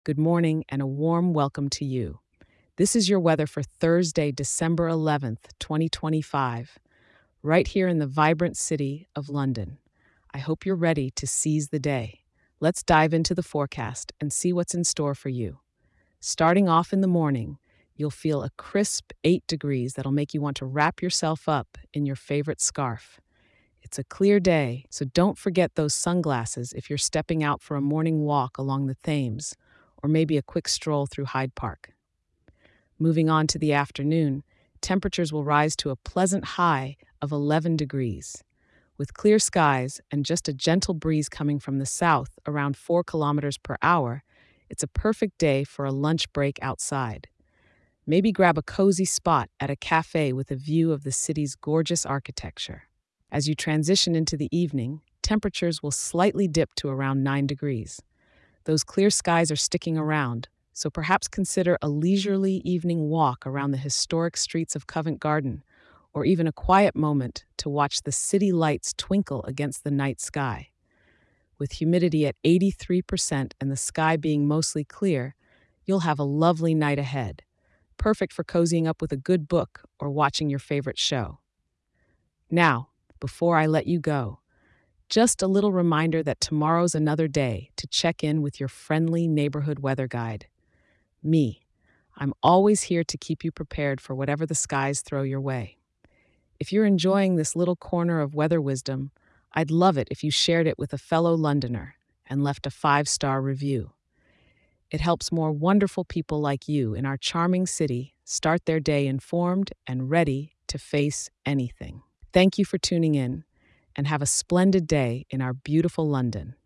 good morning, and a warm welcome to you. This is your weather for Thursday, December 11th, 2025, right here in the vibrant city of London. I hope you're ready to seize the day. Let's dive into the forecast and see what's in store for you. Starting off in the morning, you'll feel a crisp 8 degrees that'll make you want to wrap yourself up in your favorite scarf. It's a clear day, so don't forget those sunglasses if you're stepping out for a morning walk along the Thames, or maybe a quick stroll through Hyde Park. Moving on to the afternoon, temperatures will rise to a pleasant high of 11 degrees. With clear skies and just a gentle breeze coming from the south around 4 kilometers per hour, it's a perfect day for a lunch break outside. Maybe grab a cozy spot at a cafe with a view of the city's gorgeous architecture. As you transition into the evening, temperatures will slightly dip to around 9 degrees. Those clear skies are sticking around, so perhaps consider a leisurely evening walk around the historic streets of Covent Garden, or even a quiet moment to watch the city lights twinkle against the night sky. With humidity at 83% and the sky being mostly clear, you'll have a lovely night ahead, perfect for cozying up with a good book or watching your favorite show. Now, before I let you go, just a little reminder that tomorrow's another day to check in with your friendly neighborhood weather guide. Me. I'm always here to keep you prepared for whatever the skies throw your way. If you're enjoying this little corner of weather wisdom, I'd love it if you shared it with a fellow Londoner and left a 5-star review. It helps more wonderful people like you in our charming city start their day informed and ready to face anything. Thank you for tuning in, and have a splendid day in our beautiful London.